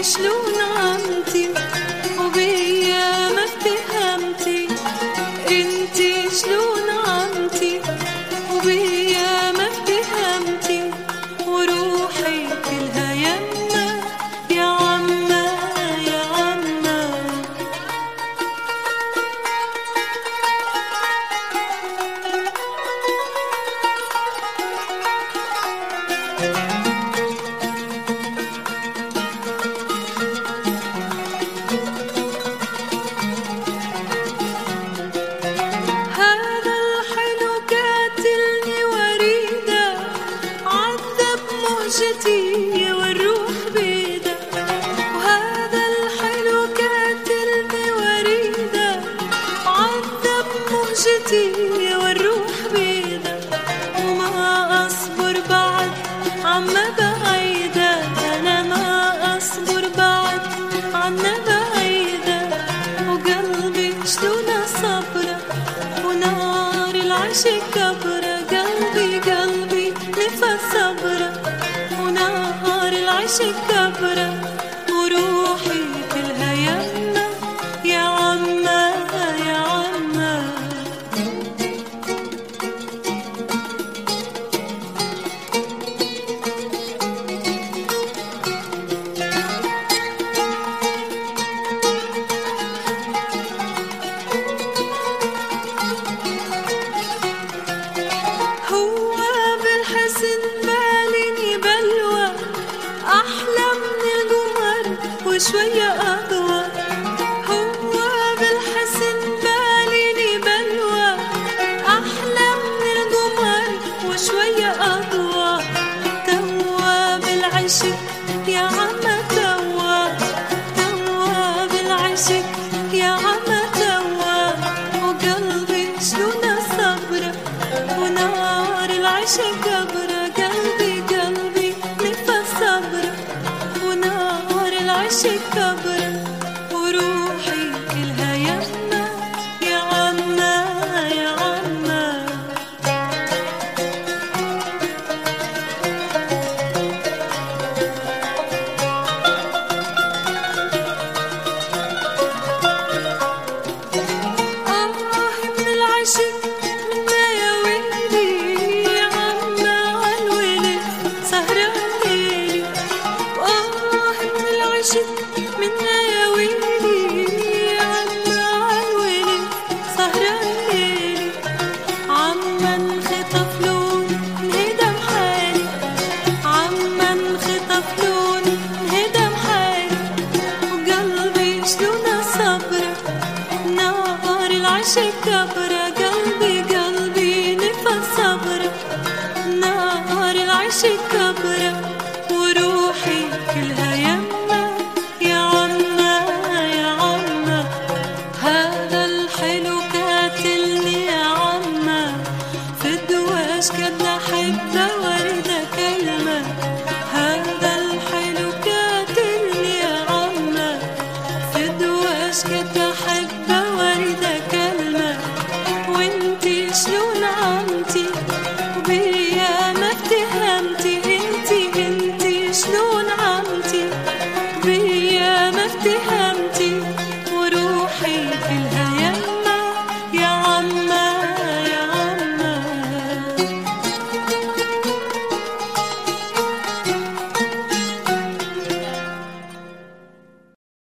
شلون عمتي وبيا ما اتهمتي، انتي شلون عمتي وبيا ما اتهمتي، وروحي كلها يما يا عمّا يا عمّا. هذا الحلو قاتلني وريده، عذب مهجتي والروح بيده. وهذا الحلو قاتلني وريده، عذب مهجتي والروح بيده. وما أصبر بعد عما بعيده، أنا ما أصبر بعد عنا بعيده. وقلبي شلون صبره ونار العشق كبره، قلبي نفى صبره ونار العشق كبره، وروحي كلها يما يا عمّا يا عمّا. هو بالحسن باليني بلوى، أحلى من القمر وشوية أضوى. هو بالحسن باليني بلوى، أحلى من القمر وشوية أضوى. توا بالعشق يا عمّا توا، توا بالعشق يا عمّا توا. وقلبي شلون صبره ونار العشق كبره، قلبي نفى صبره ونار العشق كبره، وروحي كلها يما يا عمّا يا عمّا. من العشق منا يا ويلي، يا عمّا عالويلي سهران ليلي. من العشق منا يا